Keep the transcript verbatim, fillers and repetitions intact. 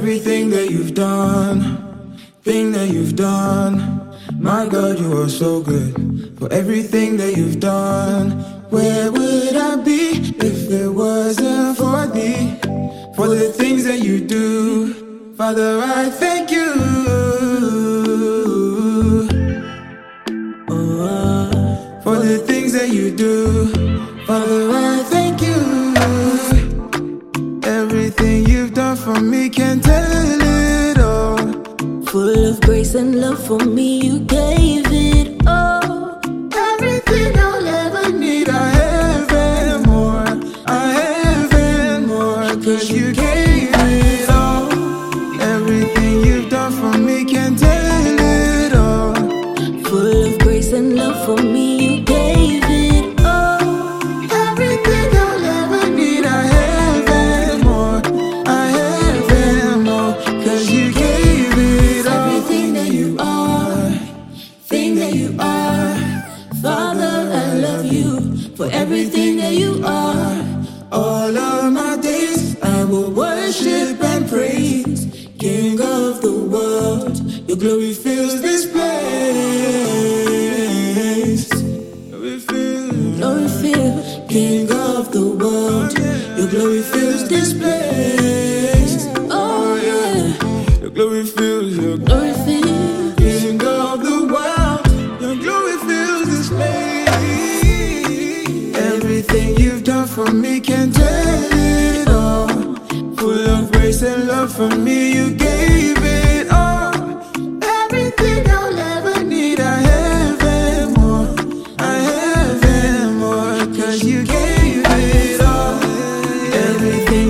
everything that you've done, thing that you've done. My God, you are so good. For everything that you've done, where would I be if it wasn't for thee? For the things that you do, Father, I thank you. Oh, for the things that you do, Father, I thank you. Everything you've done for me, can't tell it all. Full of grace and love for me, you gave it all. Everything I'll ever need, I have and more. I have and more, cause you gave it all. Everything you've done for me, can't tell it all. Full of grace and love for me, you gave it all. Everything I'll ever need, I have and more. I have and more, cause you gave it all. Everything that you are, thing that you are, Father, I love you for everything that you are. All of my days I will worship and praise, King of the world. Your glory fills this place. Glory fills, Glory fill, King of the world. Your glory fills this place. oh yeah. Your glory fills, your Glory fill, King of the world. Your glory fills this place. Everything you've done for me, can't tell it all. Full of grace and love for me, you gave it all. Everything I'll ever need, I have and more. I have and more, cause you gave it all. Everything